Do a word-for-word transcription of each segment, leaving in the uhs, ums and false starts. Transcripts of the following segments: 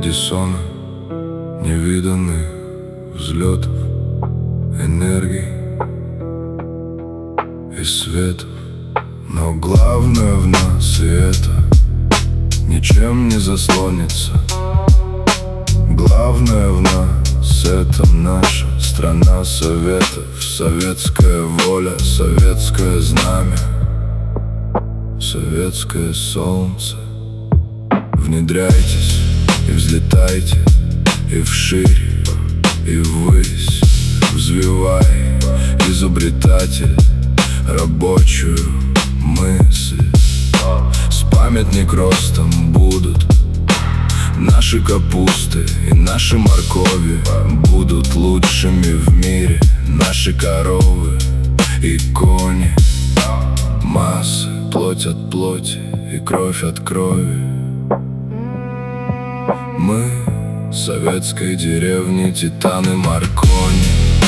Эдисона, невиданных взлетов, энергий и светов. Но главное в нас, и это ничем не заслонится. Главное в нас — это наша страна советов. Советская воля, советское знамя, советское солнце. Внедряйтесь и взлетайте, и вширь, и ввысь. Взвивай, изобретатель, рабочую мысль. С памятник ростом будут наши капусты и наши моркови. Будут лучшими в мире наши коровы и кони. Массы, плоть от плоти и кровь от крови. Мы советской деревни, титаны Маркони.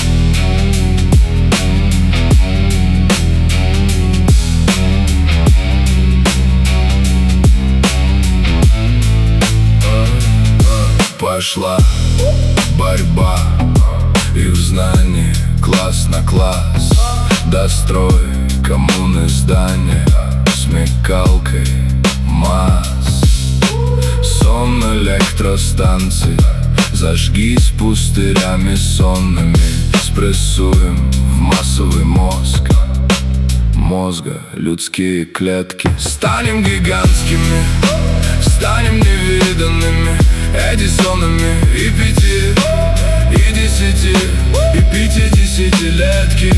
Пошла борьба, и в знании класс на класс. Дострой коммуны здания смекалкой масс. Сон электростанций, зажгись пустырями сонными. Спрессуем в массовый мозг мозга людские клетки. Станем гигантскими, станем невиданными Эдисонами и пяти, и десяти, и пятидесятилетки.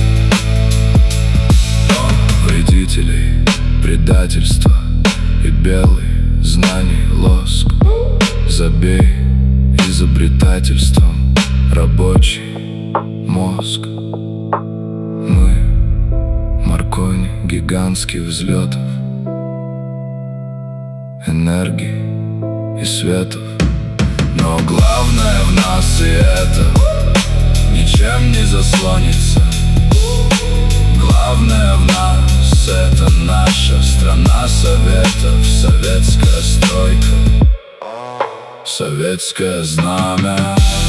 Вредителей, предательства и белый знаний лоск. Забей изобретательством рабочий мозг. Мы Маркони гигантских взлетов, энергий и светов. Но главное в нас, и это ничем не заслонится. Главное в нас — это наша страна советов. Советская стройка, советское знамя.